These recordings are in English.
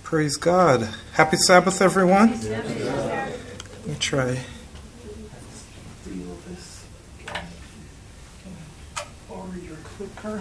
Praise God. Happy Sabbath, everyone. Let me try. Borrow your clicker.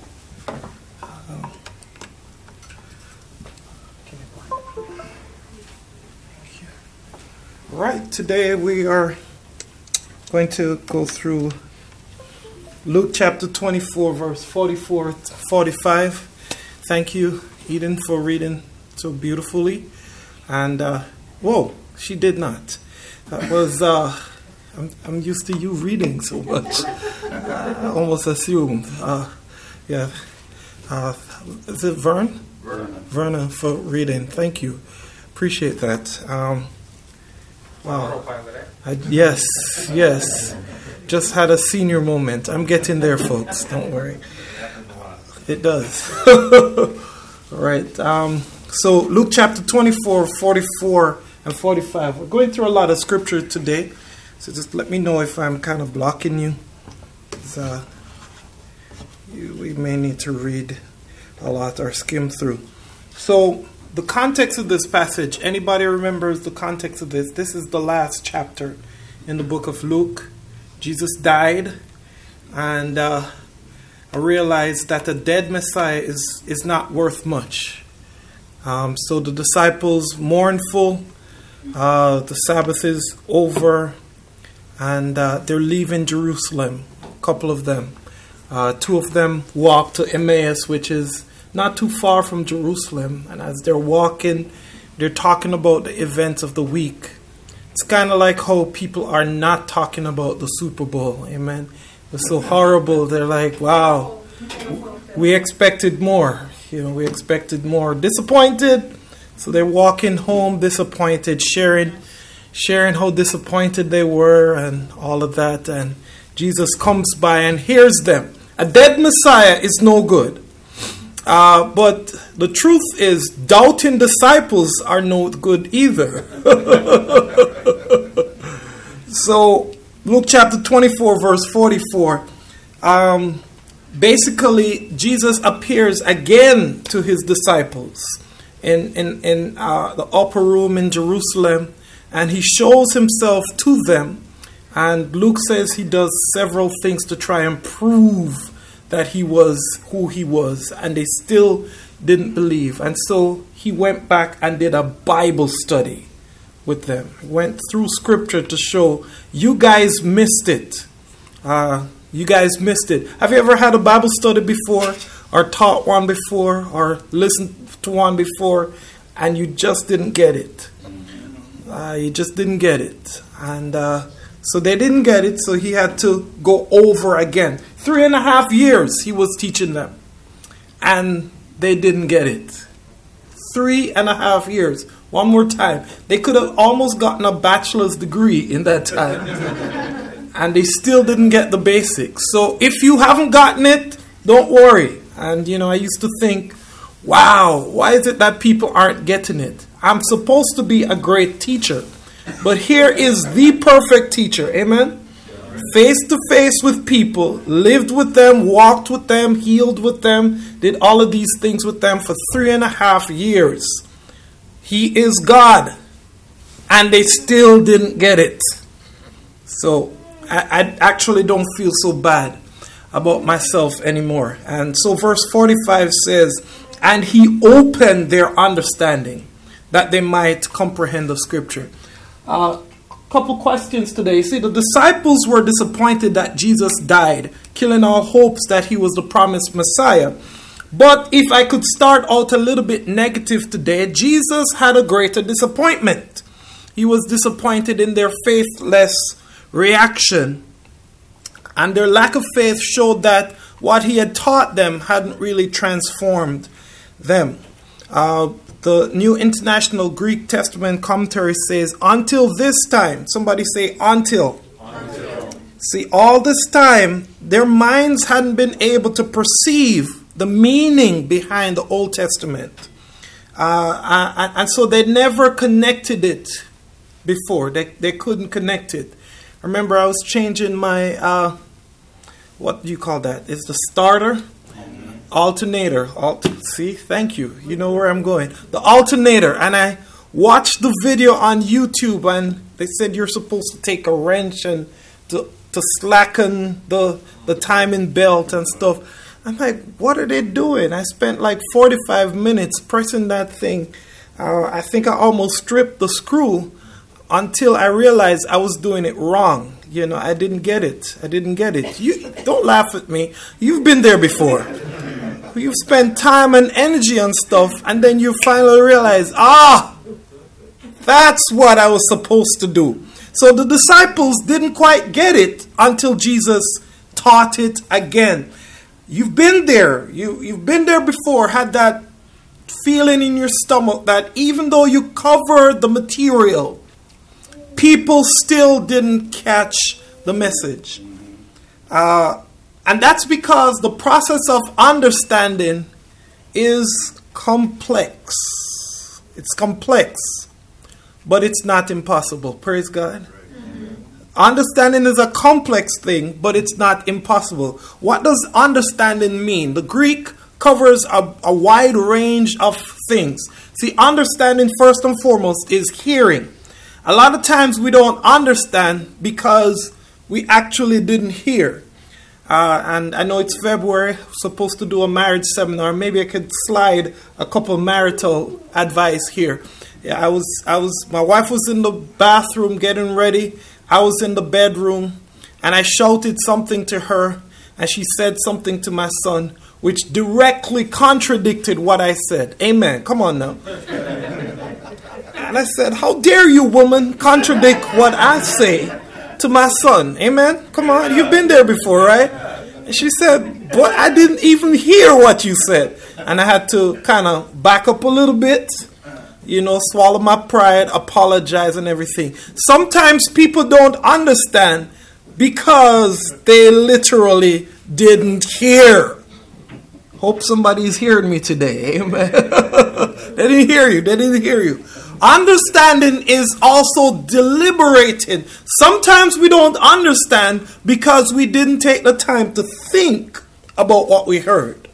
Right, today we are going to go through Luke chapter 24, verse 44 to 45. Thank you, Eden, for reading so beautifully. And, whoa, she did not. That was, I'm used to you reading so much. I almost assumed. Is it Vern? Verna for reading. Thank you. Appreciate that. Wow. Yes. Just had a senior moment. I'm getting there, folks. Don't worry. It does. All right. So Luke chapter 24, 44, and 45. We're going through a lot of scripture today. So just let me know if I'm kind of blocking you. We may need to read a lot or skim through. So the context of this passage, anybody remembers the context of this? This is the last chapter in the book of Luke. Jesus died, and I realized that a dead Messiah is not worth much. So the disciples mournful. The Sabbath is over, and they're leaving Jerusalem. A couple of them. Two of them walk to Emmaus, which is not too far from Jerusalem. And as they're walking, they're talking about the events of the week. It's kind of like how people are not talking about the Super Bowl. Amen. It was so horrible. They're like, wow, we expected more. We expected more. Disappointed. So they're walking home disappointed, sharing how disappointed they were and all of that. And Jesus comes by and hears them. A dead Messiah is no good. But the truth is, doubting disciples are no good either. So, Luke chapter 24, verse 44. Basically, Jesus appears again to his disciples in the upper room in Jerusalem, and he shows himself to them. And Luke says he does several things to try and prove that he was who he was, and they still didn't believe. And so he went back and did a Bible study with them. He went through scripture to show, you guys missed it. You guys missed it. Have you ever had a Bible study before, or taught one before, or listened to one before, and you just didn't get it? You just didn't get it. And so they didn't get it, so he had to go over again. 3.5 years he was teaching them, and they didn't get it. 3.5 years. One more time. They could have almost gotten a bachelor's degree in that time. And they still didn't get the basics. So if you haven't gotten it, don't worry. And, I used to think, wow, why is it that people aren't getting it? I'm supposed to be a great teacher. But here is the perfect teacher. Amen? Face to face with people, lived with them, walked with them, healed with them, did all of these things with them for 3.5 years. He is God. And they still didn't get it. So I actually don't feel so bad about myself anymore. And so verse 45 says, and he opened their understanding that they might comprehend the scripture. Couple questions today. See, the disciples were disappointed that Jesus died, killing all hopes that he was the promised Messiah. But if I could start out a little bit negative today, Jesus had a greater disappointment. He was disappointed in their faithless reaction. And their lack of faith showed that what he had taught them hadn't really transformed them. The New International Greek Testament Commentary says, until this time. Somebody say, until. See, all this time, their minds hadn't been able to perceive the meaning behind the Old Testament. And so they never connected it before. They couldn't connect it. Remember, I was changing my, what do you call that? It's the starter. alternator. See, thank you. You know where I'm going. The alternator. And I watched the video on YouTube, and they said you're supposed to take a wrench and to slacken the timing belt and stuff. I'm like, what are they doing? I spent like 45 minutes pressing that thing. I think I almost stripped the screw until I realized I was doing it wrong. You know, I didn't get it. You don't laugh at me. You've been there before. You've spent time and energy on stuff, and then you finally realize, that's what I was supposed to do. So the disciples didn't quite get it until Jesus taught it again. You've been there. You've been there before, had that feeling in your stomach that even though you covered the material, people still didn't catch the message. And that's because the process of understanding is complex. It's complex, but it's not impossible. Praise God. Understanding is a complex thing, but it's not impossible. What does understanding mean? The Greek covers a wide range of things. See, understanding first and foremost is hearing. A lot of times we don't understand because we actually didn't hear. And I know it's February, supposed to do a marriage seminar. Maybe I could slide a couple marital advice here. Yeah, my wife was in the bathroom getting ready. I was in the bedroom, and I shouted something to her, and she said something to my son, which directly contradicted what I said. Amen. Come on now. And I said, how dare you, woman, contradict what I say to my son? Amen. Come on. You've been there before, right? And she said, but I didn't even hear what you said. And I had to kind of back up a little bit, swallow my pride, apologize and everything. Sometimes people don't understand because they literally didn't hear. Hope somebody's hearing me today. Amen. They didn't hear you. Understanding is also deliberating. Sometimes we don't understand because we didn't take the time to think about what we heard.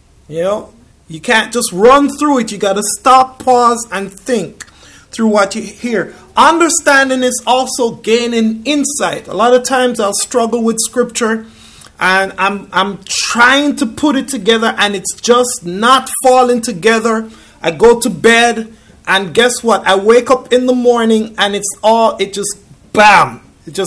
You can't just run through it. You got to stop, pause, and think through what you hear. Understanding is also gaining insight. A lot of times I'll struggle with scripture, and I'm trying to put it together, and it's just not falling together. I go to bed, and guess what? I wake up in the morning, and it just bam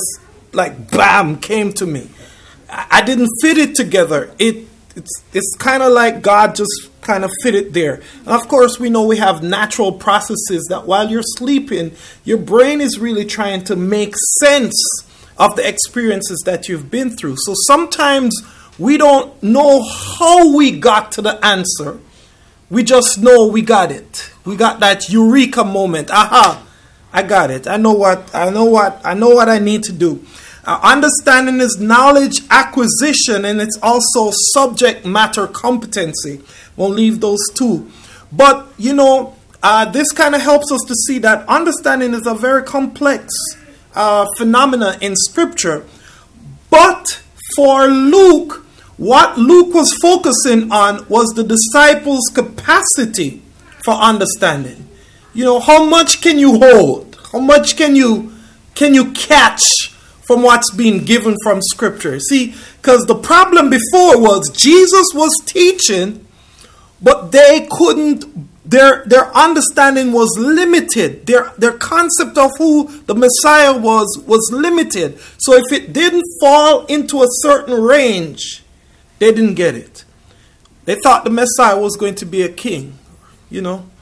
came to me. I didn't fit it together. It's kind of like God just kind of fit it there. And of course, we know we have natural processes that while you're sleeping, your brain is really trying to make sense of the experiences that you've been through. So sometimes we don't know how we got to the answer. We just know we got it. We got that eureka moment. Aha, I got it. I know what I need to do. Understanding is knowledge acquisition, and it's also subject matter competency. We'll leave those two. But, this kind of helps us to see that understanding is a very complex phenomena in Scripture. But for Luke, what Luke was focusing on was the disciples' capacity for understanding. How much can you hold? How much can you catch from what's being given from Scripture? See, because the problem before was Jesus was teaching, but they couldn't, their understanding was limited. Their concept of who the Messiah was limited. So if it didn't fall into a certain range, they didn't get it. They thought the Messiah was going to be a king, They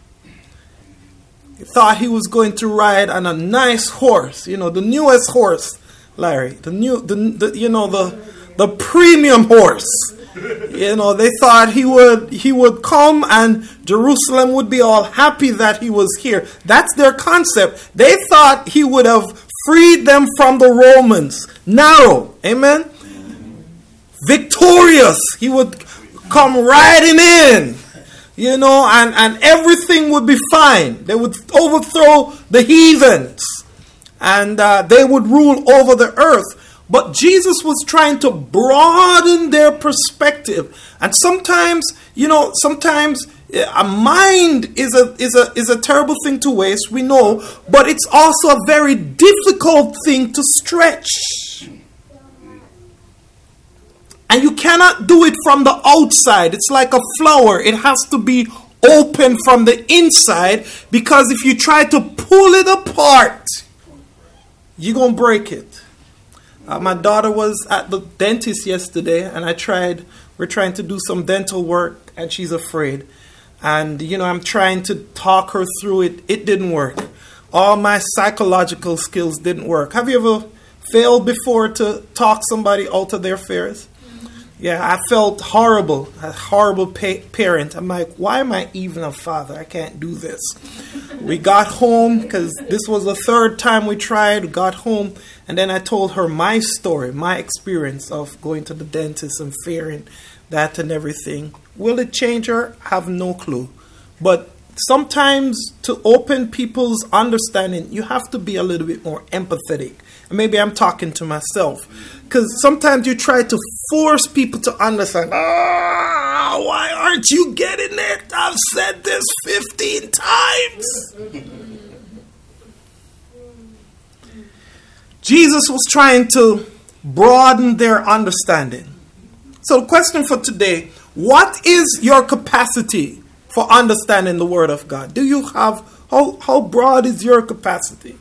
thought he was going to ride on a nice horse, the newest horse, Larry, the premium horse. They thought he would come and Jerusalem would be all happy that he was here. That's their concept. They thought he would have freed them from the Romans. Narrow, amen. Victorious, he would come riding in, and everything would be fine. They would overthrow the heathens, and they would rule over the earth. But Jesus was trying to broaden their perspective. And sometimes, sometimes a mind is a terrible thing to waste, we know, but it's also a very difficult thing to stretch. And you cannot do it from the outside. It's like a flower. It has to be open from the inside, because if you try to pull it apart, you're going to break it. My daughter was at the dentist yesterday, and we're trying to do some dental work, and she's afraid. And, I'm trying to talk her through it. It didn't work. All my psychological skills didn't work. Have you ever failed before to talk somebody out of their fears? Yeah, I felt horrible, a horrible parent. I'm like, why am I even a father? I can't do this. We got home, because this was the third time we tried, got home, and then I told her my story, my experience of going to the dentist and fearing that and everything. Will it change her? I have no clue. But sometimes to open people's understanding, you have to be a little bit more empathetic. And maybe I'm talking to myself. Because sometimes you try to force people to understand. Why aren't you getting it? I've said this 15 times. Jesus was trying to broaden their understanding. So the question for today, what is your capacity for understanding the Word of God? Do you have, how broad is your capacity?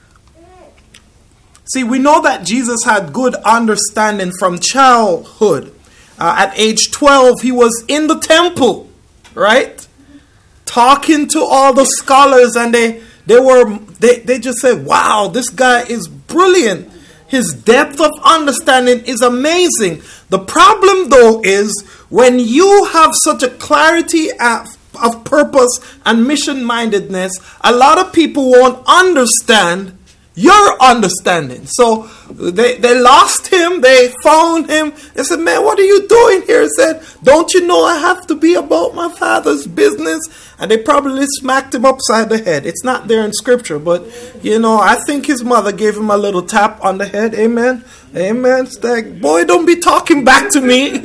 See, we know that Jesus had good understanding from childhood. At age 12, he was in the temple, right? Talking to all the scholars, and they just said, wow, this guy is brilliant. His depth of understanding is amazing. The problem, though, is when you have such a clarity of purpose and mission-mindedness, a lot of people won't understand your understanding. So they lost him. They found him. They said, man, what are you doing here? He said, don't you know I have to be about my Father's business? And they probably smacked him upside the head. It's not there in scripture, but, I think his mother gave him a little tap on the head. Amen. Amen. It's like, boy, don't be talking back to me.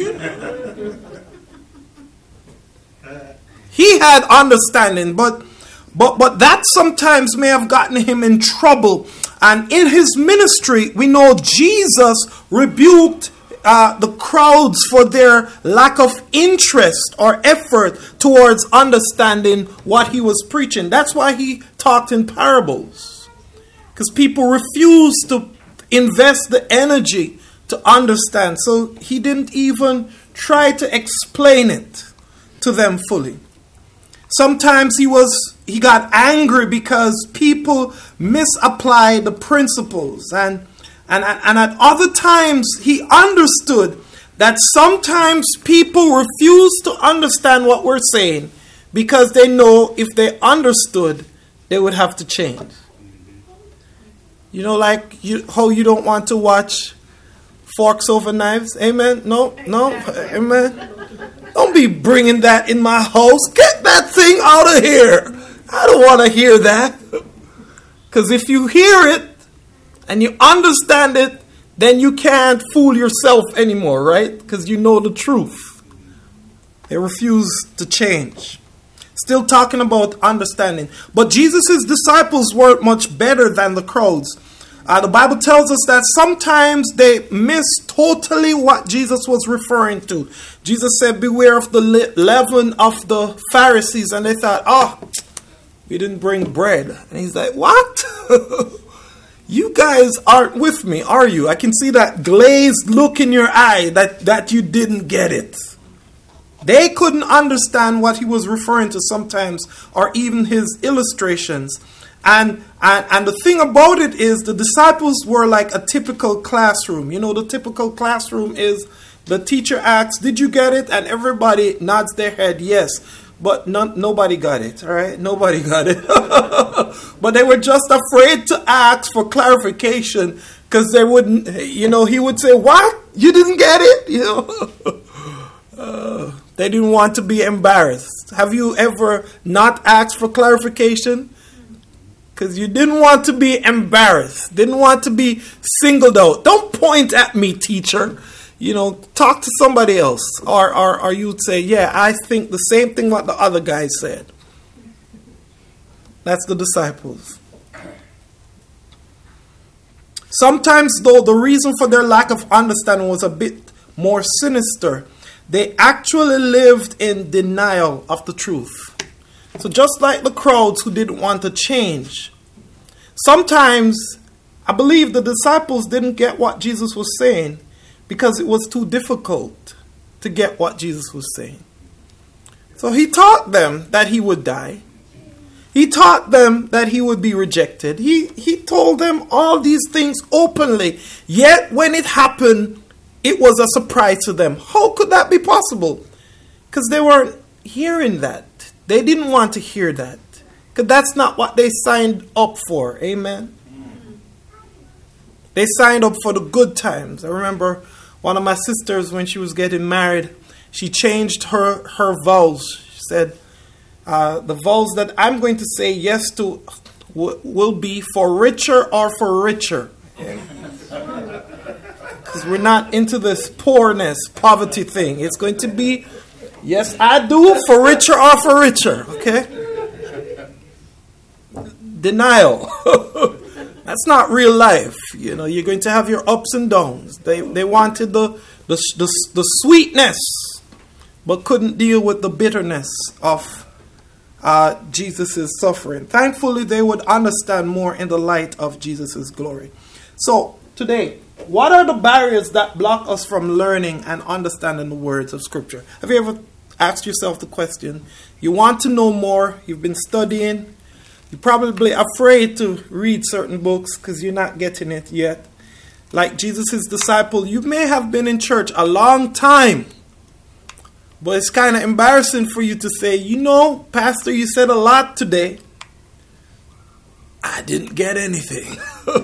He had understanding, but that sometimes may have gotten him in trouble. And in his ministry, we know Jesus rebuked the crowds for their lack of interest or effort towards understanding what he was preaching. That's why he talked in parables. Because people refused to invest the energy to understand. So he didn't even try to explain it to them fully. Sometimes he got angry because people misapplied the principles. And at other times, he understood that sometimes people refuse to understand what we're saying because they know if they understood, they would have to change. How you don't want to watch Forks Over Knives? Amen? No? Amen? Don't be bringing that in my house. Get that thing out of here. I don't want to hear that. Because if you hear it and you understand it, then you can't fool yourself anymore, right? Because you know the truth. They refuse to change. Still talking about understanding. But Jesus' disciples weren't much better than the crowds. The Bible tells us that sometimes they miss totally what Jesus was referring to. Jesus said, beware of the leaven of the Pharisees. And they thought, we didn't bring bread. And he's like, what? You guys aren't with me, are you? I can see that glazed look in your eye that you didn't get it. They couldn't understand what he was referring to sometimes, or even his illustrations. And the thing about it is the disciples were like a typical classroom. The typical classroom is the teacher asks, did you get it? And everybody nods their head, yes. But nobody got it, all right? Nobody got it. But they were just afraid to ask for clarification because they wouldn't, he would say, what? You didn't get it? They didn't want to be embarrassed. Have you ever not asked for clarification? because you didn't want to be embarrassed, didn't want to be singled out. Don't point at me, teacher. Talk to somebody else. Or you'd say, yeah, I think the same thing what the other guy said. That's the disciples. Sometimes, though, the reason for their lack of understanding was a bit more sinister. They actually lived in denial of the truth. So just like the crowds who didn't want to change, sometimes I believe the disciples didn't get what Jesus was saying because it was too difficult to get what Jesus was saying. So he taught them that he would die. He taught them that he would be rejected. He told them all these things openly. Yet when it happened, it was a surprise to them. How could that be possible? Because they weren't hearing that. They didn't want to hear that. Because that's not what they signed up for. Amen? They signed up for the good times. I remember one of my sisters, when she was getting married, she changed her vows. She said, the vows that I'm going to say yes to will be for richer or for richer. Because we're not into this poverty thing. It's going to be, yes, I do, for richer or for richer. Okay? Denial. That's not real life. You're going to have your ups and downs. They wanted the sweetness, but couldn't deal with the bitterness of Jesus' suffering. Thankfully, they would understand more in the light of Jesus' glory. So, today, what are the barriers that block us from learning and understanding the words of Scripture? Have you ever asked yourself the question? You want to know more, you've been studying, you're probably afraid to read certain books because you're not getting it yet. Like Jesus' disciple, you may have been in church a long time, but it's kind of embarrassing for you to say, Pastor, you said a lot today. I didn't get anything.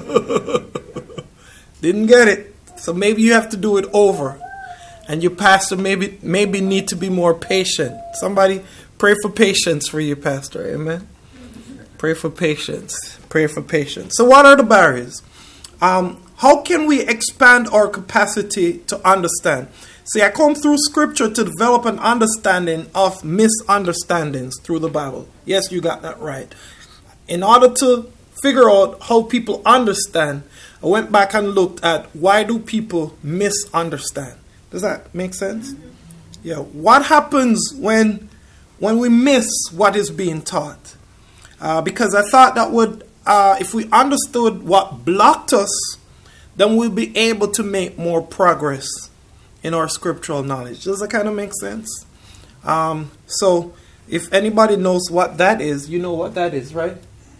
Didn't get it. So maybe you have to do it over. And your pastor maybe need to be more patient. Somebody pray for patience for your pastor. Amen. Pray for patience. Pray for patience. So what are the barriers? How can we expand our capacity to understand? See, I come through Scripture to develop an understanding of misunderstandings through the Bible. Yes, you got that right. In order to figure out how people understand, I went back and looked at why do people misunderstand. Does that make sense? Yeah. What happens when we miss what is being taught? Because I thought that would, if we understood what blocked us, then we'll be able to make more progress in our scriptural knowledge. Does that kind of make sense? So if anybody knows what that is, you know what that is, right?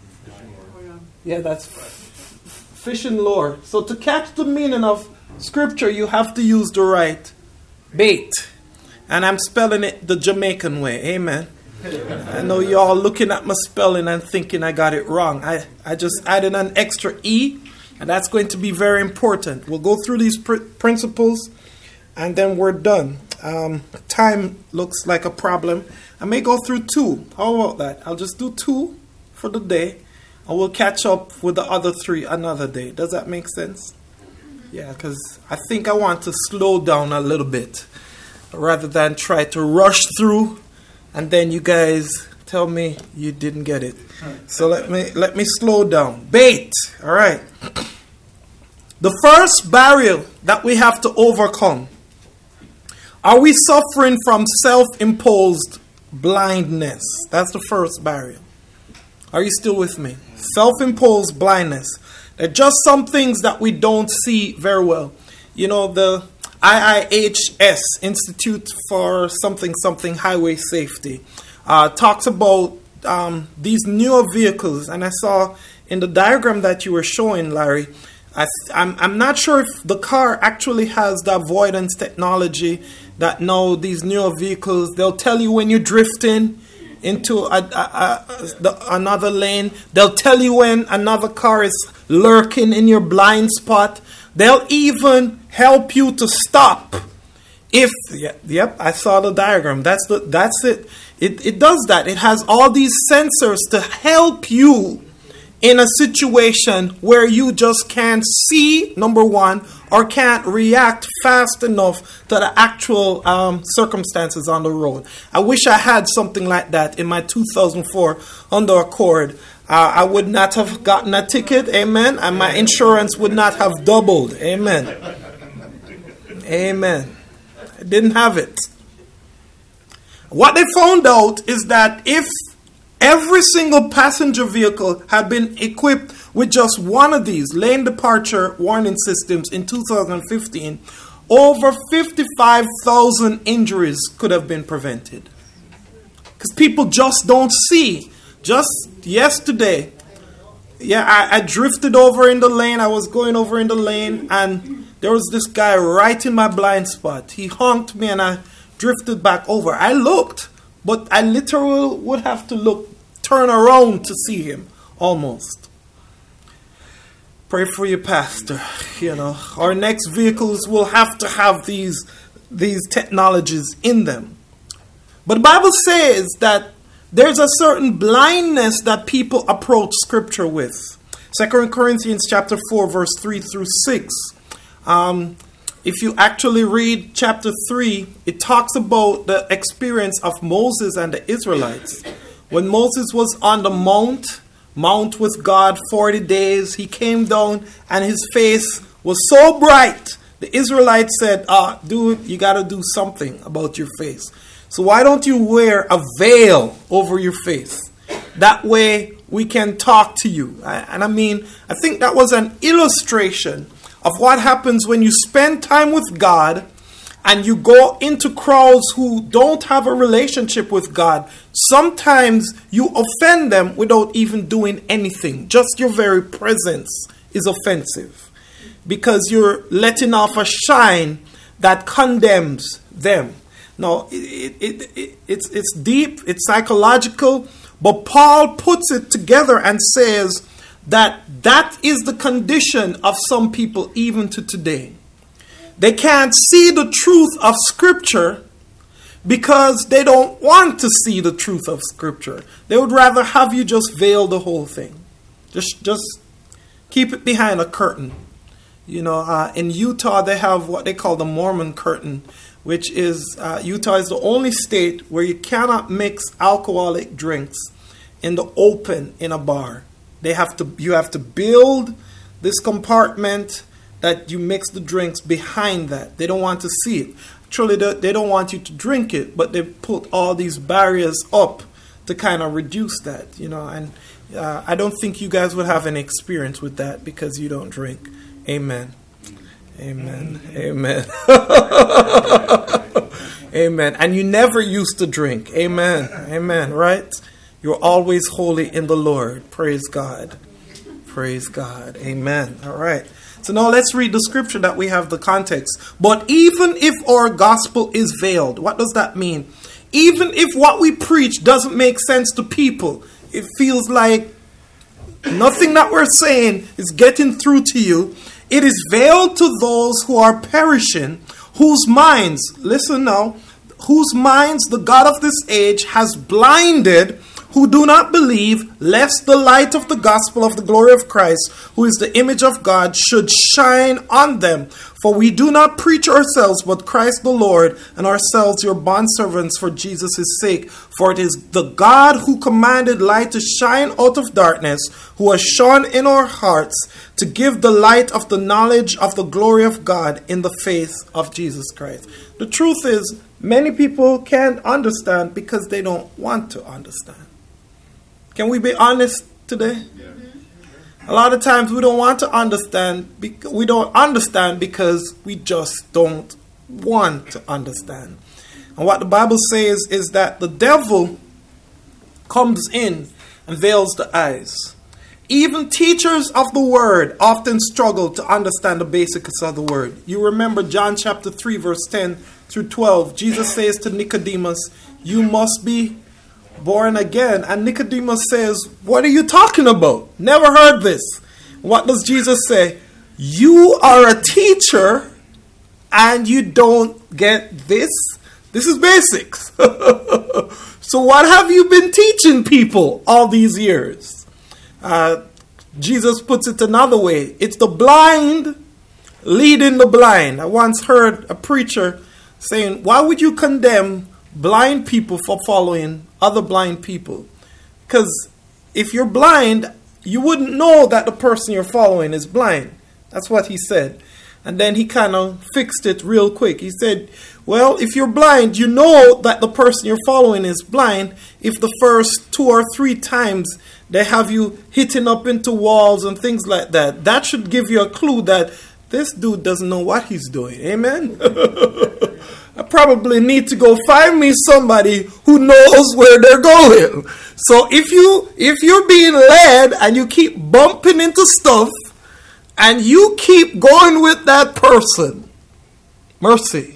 Yeah, that's fishing lure. So to catch the meaning of Scripture, you have to use the right bait. And I'm spelling it the Jamaican way. Amen. I know y'all looking at my spelling and thinking I got it wrong. I just added an extra E, and that's going to be very important. We'll go through these principles, and then we're done. Time looks like a problem. I may go through 2. How about that? I'll just do 2 for the day. And we'll catch up with the other 3 another day. Does that make sense? Yeah, because I think I want to slow down a little bit rather than try to rush through and then you guys tell me you didn't get it. So let me slow down. Bait. All right. The first barrier that we have to overcome. Are we suffering from self-imposed blindness? That's the first barrier. Are you still with me? Self-imposed blindness. They're just some things that we don't see very well. The IIHS, Institute for something Highway Safety, talks about these newer vehicles. And I saw in the diagram that you were showing, Larry, I'm not sure if the car actually has the avoidance technology that now these newer vehicles, they'll tell you when you're drifting into another lane. They'll tell you when another car is lurking in your blind spot. They'll even help you to stop. Yep, I saw the diagram. That's it. It does that. It has all these sensors to help you in a situation where you just can't see, number one, or can't react fast enough to the actual circumstances on the road. I wish I had something like that in my 2004 Honda Accord. I would not have gotten a ticket, amen, and my insurance would not have doubled, amen. Amen. I didn't have it. What they found out is that if every single passenger vehicle had been equipped with just one of these lane departure warning systems in 2015, over 55,000 injuries could have been prevented. Because people just don't see. Just yesterday, I drifted over in the lane. I was going over in the lane, and there was this guy right in my blind spot. He honked me, and I drifted back over. I looked, but I literally would have to turn around to see him, almost. Pray for your pastor. Our next vehicles will have to have these technologies in them. But the Bible says that there's a certain blindness that people approach Scripture with. 2 Corinthians chapter 4, verse 3 through 6. If you actually read chapter 3, it talks about the experience of Moses and the Israelites. When Moses was on the mount with God 40 days, he came down and his face was so bright. The Israelites said, dude, you got to do something about your face. So why don't you wear a veil over your face? That way we can talk to you. And I think that was an illustration of what happens when you spend time with God and you go into crowds who don't have a relationship with God. Sometimes you offend them without even doing anything. Just your very presence is offensive because you're letting off a shine that condemns them. No, it's deep, it's psychological, but Paul puts it together and says that is the condition of some people even to today. They can't see the truth of Scripture because they don't want to see the truth of Scripture. They would rather have you just veil the whole thing. Just keep it behind a curtain. In Utah, they have what they call the Mormon curtain, which is, Utah is the only state where you cannot mix alcoholic drinks in the open in a bar. You have to build this compartment that you mix the drinks behind that. They don't want to see it. Actually, they don't want you to drink it, but they put all these barriers up to kind of reduce that, and I don't think you guys would have any experience with that because you don't drink. Amen. Amen. Amen. Amen. And you never used to drink. Amen. Amen. Right? You're always holy in the Lord. Praise God. Praise God. Amen. All right. So now let's read the scripture that we have the context. But even if our gospel is veiled, what does that mean? Even if what we preach doesn't make sense to people, it feels like nothing that we're saying is getting through to you. It is veiled to those who are perishing, whose minds, listen now, whose minds the God of this age has blinded, who do not believe, lest the light of the gospel of the glory of Christ, who is the image of God, should shine on them. For we do not preach ourselves, but Christ the Lord, and ourselves your bondservants for Jesus' sake. For it is the God who commanded light to shine out of darkness, who has shone in our hearts, to give the light of the knowledge of the glory of God in the face of Jesus Christ. The truth is, many people can't understand because they don't want to understand. Can we be honest today? A lot of times we don't want to understand. We don't understand because we just don't want to understand. And what the Bible says is that the devil comes in and veils the eyes. Even teachers of the word often struggle to understand the basics of the word. You remember John chapter 3 verse 10 through 12. Jesus says to Nicodemus, you must be born again. And Nicodemus says, what are you talking about? Never heard this. What does Jesus say? You are a teacher and you don't get this? This is basics. So what have you been teaching people all these years? Jesus puts it another way. It's the blind leading the blind. I once heard a preacher saying, why would you condemn blind people for following other blind people? Because if you're blind, you wouldn't know that the person you're following is blind. That's what he said. And then he kind of fixed it real quick. He said, well, if you're blind, you know that the person you're following is blind if the first 2 or 3 times they have you hitting up into walls and things like that. That should give you a clue that this dude doesn't know what he's doing. Amen? I probably need to go find me somebody who knows where they're going. So if you're being led and you keep bumping into stuff and you keep going with that person, mercy,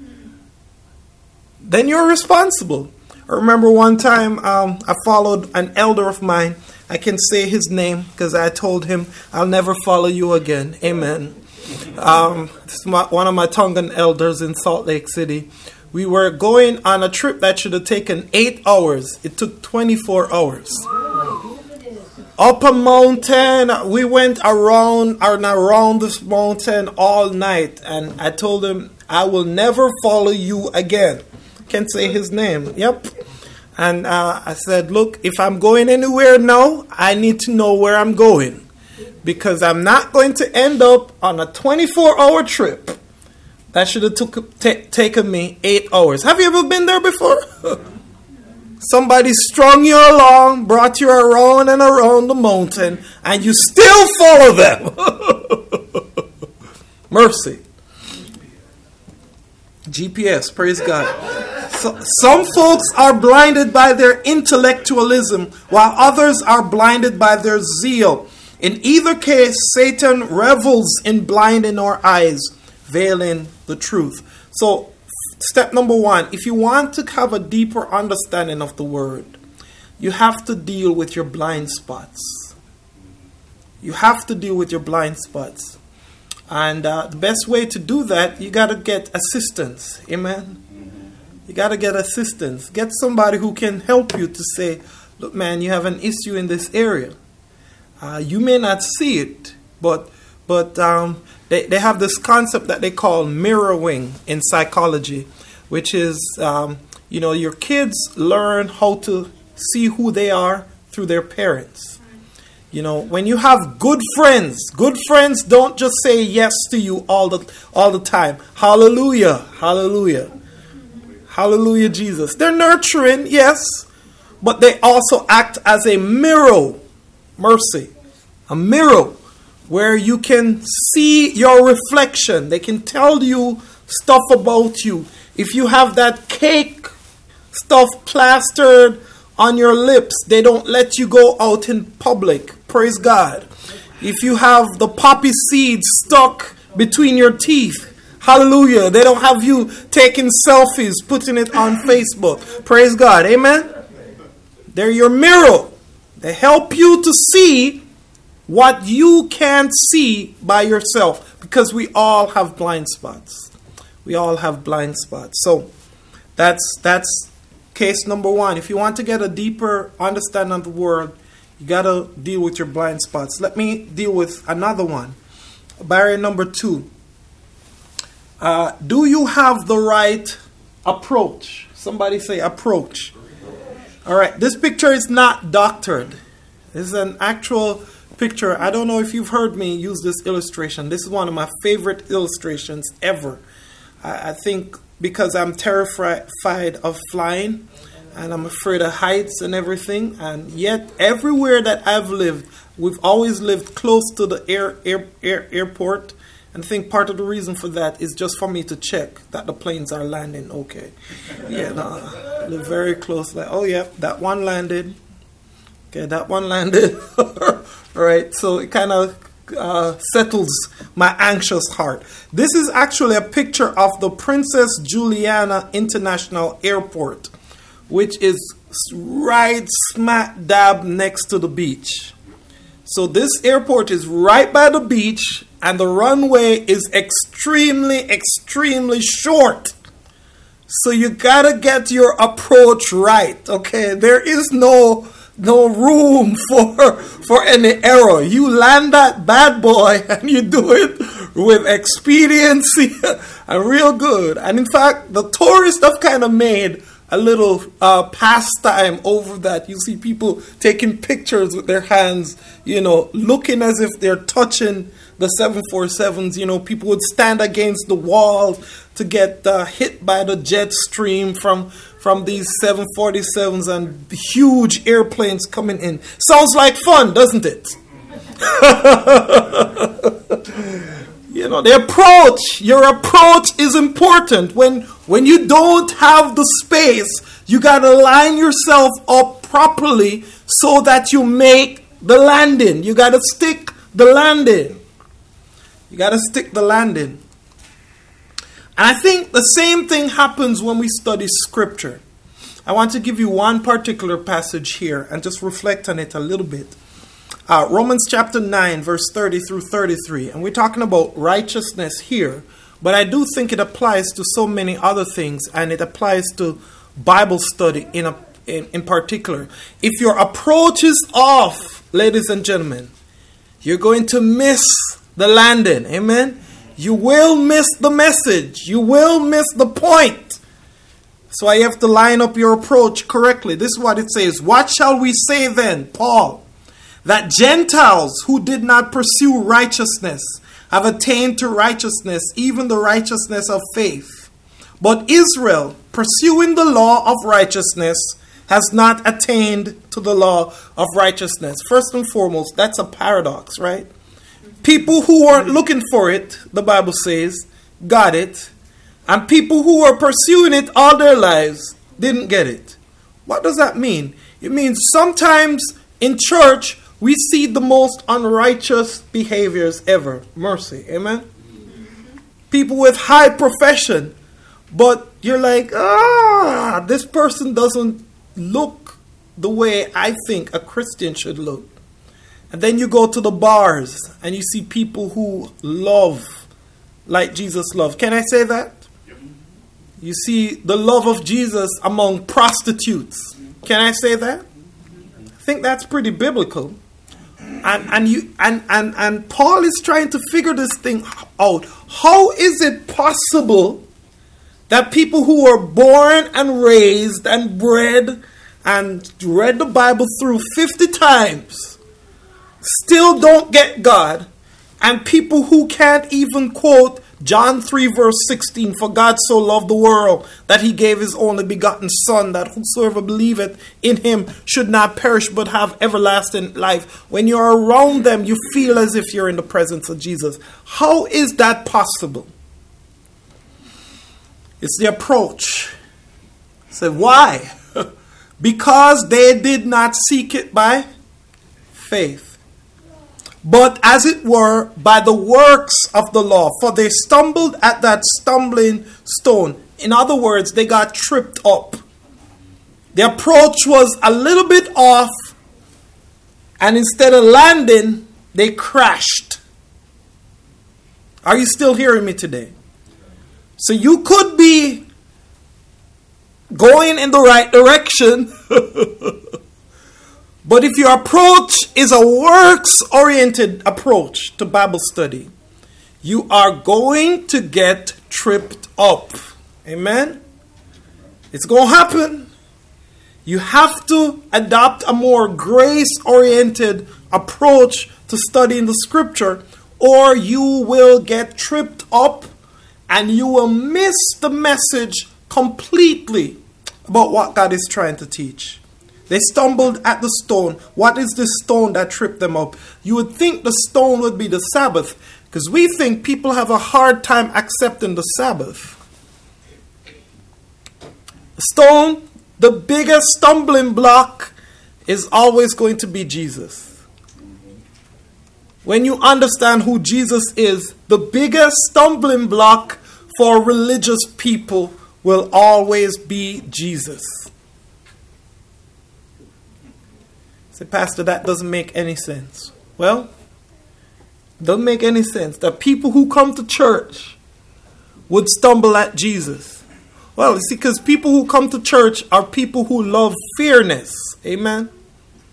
then you're responsible. I remember one time I followed an elder of mine. I can say his name because I told him, I'll never follow you again. Amen. This is one of my Tongan elders in Salt Lake City. We were going on a trip that should have taken 8 hours. It took 24 hours. Up a mountain, we went around this mountain all night. And I told him, I will never follow you again. Can't say his name. Yep. And I said, look, if I'm going anywhere now, I need to know where I'm going. Because I'm not going to end up on a 24-hour trip. That should have taken me 8 hours. Have you ever been there before? Somebody strung you along, brought you around and around the mountain, and you still follow them. Mercy. GPS, praise God. So, some folks are blinded by their intellectualism, while others are blinded by their zeal. In either case, Satan revels in blinding our eyes, veiling the truth. So, step number 1, if you want to have a deeper understanding of the word, you have to deal with your blind spots. You have to deal with your blind spots. And the best way to do that, you got to get assistance. Amen? You got to get assistance. Get somebody who can help you to say, look, man, you have an issue in this area. You may not see it, but they have this concept that they call mirroring in psychology, which is, your kids learn how to see who they are through their parents. When you have good friends don't just say yes to you all the time. Hallelujah, hallelujah, hallelujah, Jesus. They're nurturing, yes, but they also act as a mirror. Mercy, a mirror where you can see your reflection. They can tell you stuff about you. If you have that cake stuff plastered on your lips, they don't let you go out in public. Praise God. If you have the poppy seeds stuck between your teeth, hallelujah, they don't have you taking selfies, putting it on Facebook. Praise God. Amen. They're your mirror. They help you to see what you can't see by yourself, because we all have blind spots. We all have blind spots. So that's case number 1. If you want to get a deeper understanding of the world, you got to deal with your blind spots. Let me deal with another one. Barrier number 2. Do you have the right approach? Somebody say approach. All right, this picture is not doctored. This is an actual picture. I don't know if you've heard me use this illustration. This is one of my favorite illustrations ever. I think because I'm terrified of flying and I'm afraid of heights and everything, and yet everywhere that I've lived, we've always lived close to the airport. And I think part of the reason for that is just for me to check that the planes are landing okay. Live very close. Like, oh yeah, that one landed. Okay, that one landed. All right, so it kind of settles my anxious heart. This is actually a picture of the Princess Juliana International Airport, which is right smack dab next to the beach. So this airport is right by the beach, and the runway is extremely, extremely short. So you gotta get your approach right, okay? There is no no room for any error. You land that bad boy and you do it with expediency and real good. And in fact, the tourists have kind of made a little pastime over that. You see people taking pictures with their hands, looking as if they're touching the 747s. People would stand against the wall to get hit by the jet stream from these 747s and huge airplanes coming in. Sounds like fun, doesn't it? Your approach is important. When you don't have the space, you got to line yourself up properly so that you make the landing. You got to stick the landing. And I think the same thing happens when we study Scripture. I want to give you one particular passage here and just reflect on it a little bit. Romans chapter 9, verse 30 through 33. And we're talking about righteousness here, but I do think it applies to so many other things, and it applies to Bible study in particular. If your approach is off, ladies and gentlemen, you're going to miss the landing. Amen? You will miss the message. You will miss the point. So you have to line up your approach correctly. This is what it says. What shall we say then, Paul? That Gentiles who did not pursue righteousness have attained to righteousness, even the righteousness of faith. But Israel, pursuing the law of righteousness, has not attained to the law of righteousness. First and foremost, that's a paradox, right? People who weren't looking for it, the Bible says, got it. And people who were pursuing it all their lives didn't get it. What does that mean? It means sometimes in church, we see the most unrighteous behaviors ever. Mercy. Amen? People with high profession. But you're like, this person doesn't look the way I think a Christian should look. And then you go to the bars and you see people who love like Jesus loved. Can I say that? You see the love of Jesus among prostitutes. Can I say that? I think that's pretty biblical. And Paul is trying to figure this thing out. How is it possible that people who were born and raised and bred and read the Bible through 50 times still don't get God, and people who can't even quote John 3 verse 16, for God so loved the world that he gave his only begotten Son, that whosoever believeth in him should not perish but have everlasting life. When you're around them, you feel as if you're in the presence of Jesus. How is that possible? It's the approach. So why? Because they did not seek it by faith, but as it were by the works of the law, for they stumbled at that stumbling stone. In other words, they got tripped up. The approach was a little bit off, and instead of landing, they crashed. Are you still hearing me today? So you could be going in the right direction, but if your approach is a works-oriented approach to Bible study, you are going to get tripped up. Amen? It's going to happen. You have to adopt a more grace-oriented approach to studying the Scripture, or you will get tripped up and you will miss the message completely about what God is trying to teach. They stumbled at the stone. What is the stone that tripped them up? You would think the stone would be the Sabbath, because we think people have a hard time accepting the Sabbath. The stone, the biggest stumbling block, is always going to be Jesus. When you understand who Jesus is, the biggest stumbling block for religious people will always be Jesus. Say, Pastor, that doesn't make any sense. Well, it doesn't make any sense that people who come to church would stumble at Jesus. Well, you see, because people who come to church are people who love fairness. Amen?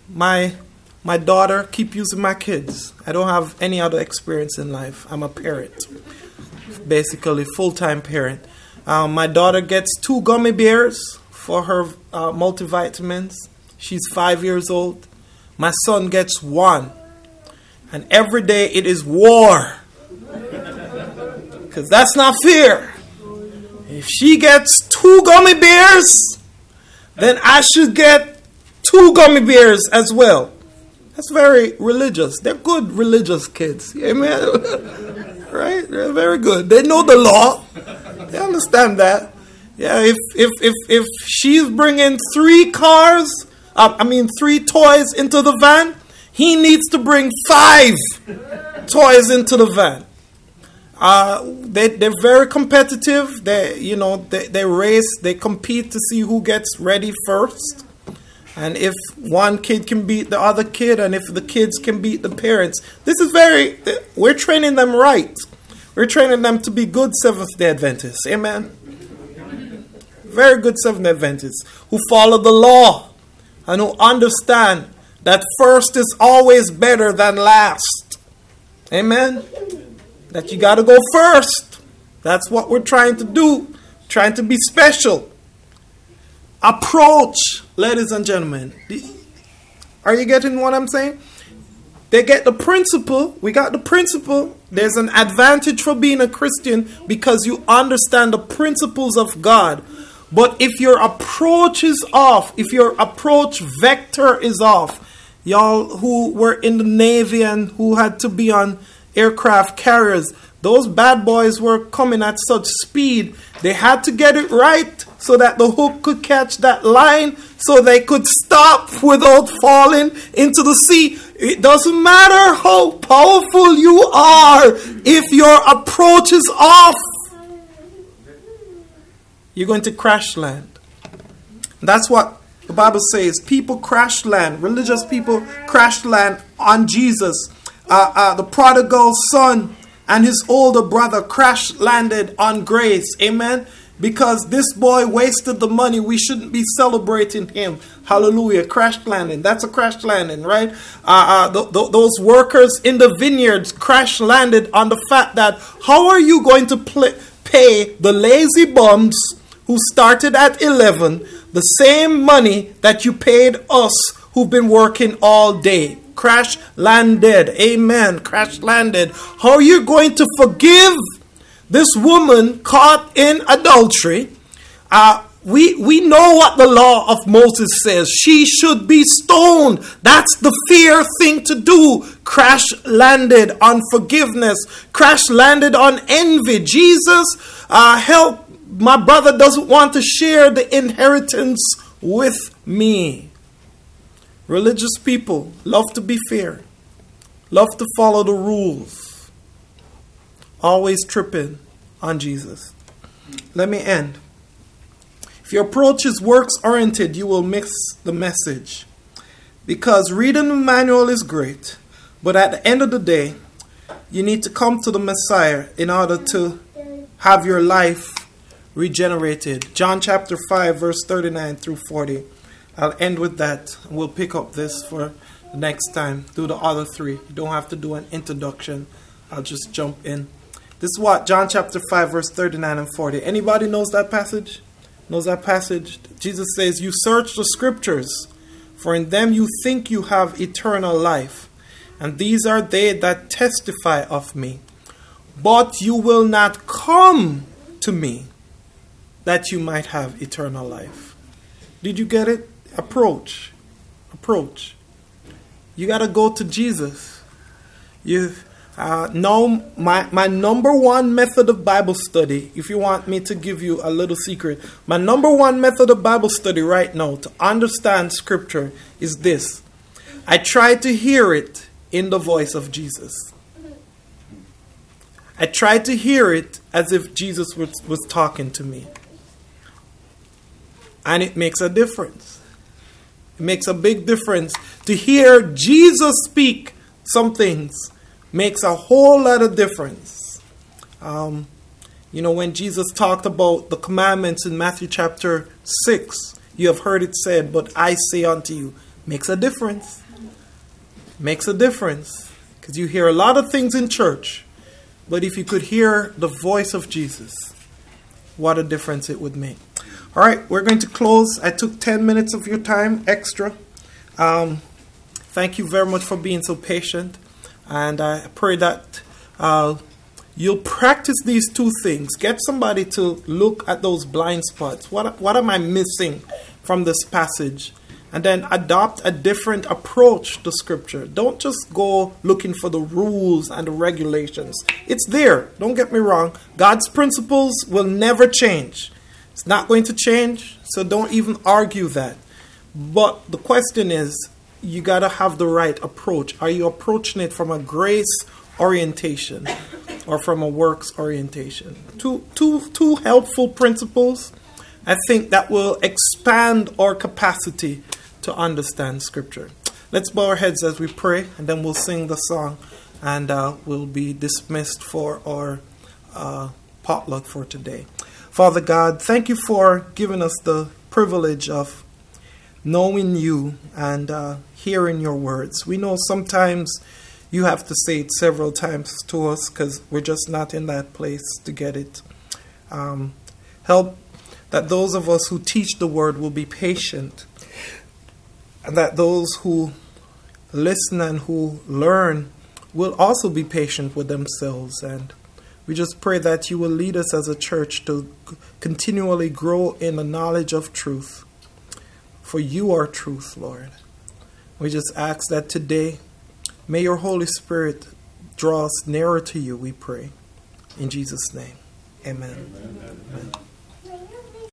my daughter, keep using my kids. I don't have any other experience in life. I'm a parent, basically full-time parent. My daughter gets 2 gummy bears for her multivitamins. She's 5 years old. My son gets 1. And every day it is war. Because that's not fair. If she gets 2 gummy bears, then I should get 2 gummy bears as well. That's very religious. They're good religious kids. Amen. Right? They're very good. They know the law. They understand that. Yeah, if she's bringing 3 toys into the van, he needs to bring 5 toys into the van. They're very competitive. They race. They compete to see who gets ready first. And if one kid can beat the other kid, and if the kids can beat the parents, we're training them right. We're training them to be good Seventh-day Adventists. Amen. Very good Seventh-day Adventists who follow the law and who understand that first is always better than last. Amen. That you got to go first. That's what we're trying to do. Trying to be special. Approach, ladies and gentlemen. Are you getting what I'm saying? They get the principle. We got the principle. There's an advantage for being a Christian because you understand the principles of God. But if your approach is off, if your approach vector is off, y'all who were in the Navy and who had to be on aircraft carriers, those bad boys were coming at such speed, they had to get it right so that the hook could catch that line so they could stop without falling into the sea. It doesn't matter how powerful you are, if your approach is off, you're going to crash land. That's what the Bible says. People crash land. Religious people crash land on Jesus. The prodigal son and his older brother crash landed on grace. Amen. Because this boy wasted the money, we shouldn't be celebrating him. Hallelujah. Crash landing. That's a crash landing, right? Those workers in the vineyards crash landed on the fact that how are you going to pay the lazy bums who started at 11 the same money that you paid us who've been working all day? Crash landed. Amen. Crash landed. How are you going to forgive this woman caught in adultery? We know what the law of Moses says. She should be stoned. That's the fair thing to do. Crash landed on forgiveness. Crash landed on envy. Jesus, help. My brother doesn't want to share the inheritance with me. Religious people love to be fair. Love to follow the rules. Always tripping on Jesus. Let me end. If your approach is works-oriented, you will miss the message. Because reading the manual is great, but at the end of the day, you need to come to the Messiah in order to have your life regenerated. John chapter 5, verse 39 through 40. I'll end with that. We'll pick up this for the next time. Do the other 3. You don't have to do an introduction. I'll just jump in. This is what? John chapter 5, verse 39 and 40. Anybody knows that passage? Knows that passage? Jesus says, you search the scriptures, for in them you think you have eternal life. And these are they that testify of me. But you will not come to me, that you might have eternal life. Did you get it? Approach. You got to go to Jesus. Now, my number one method of Bible study, if you want me to give you a little secret, my number one method of Bible study right now to understand Scripture is this. I try to hear it in the voice of Jesus. I try to hear it as if Jesus was talking to me. And it makes a difference. It makes a big difference. To hear Jesus speak some things makes a whole lot of difference. When Jesus talked about the commandments in Matthew chapter 6, you have heard it said, but I say unto you, Makes a difference. Makes a difference. Because you hear a lot of things in church, but if you could hear the voice of Jesus, what a difference it would make. All right, we're going to close. I took 10 minutes of your time extra. Thank you very much for being so patient. And I pray that you'll practice these two things. Get somebody to look at those blind spots. What am I missing from this passage? And then adopt a different approach to Scripture. Don't just go looking for the rules and the regulations. It's there. Don't get me wrong. God's principles will never change. It's not going to change, so don't even argue that. But the question is, you got to have the right approach. Are you approaching it from a grace orientation or from a works orientation? Two helpful principles, I think, that will expand our capacity to understand Scripture. Let's bow our heads as we pray, and then we'll sing the song, and we'll be dismissed for our potluck for today. Father God, thank you for giving us the privilege of knowing you and hearing your words. We know sometimes you have to say it several times to us because we're just not in that place to get it. Help that those of us who teach the word will be patient, and that those who listen and who learn will also be patient with themselves. And we just pray that you will lead us as a church to continually grow in the knowledge of truth. For you are truth, Lord. We just ask that today, may your Holy Spirit draw us nearer to you, we pray. In Jesus' name, amen. Amen.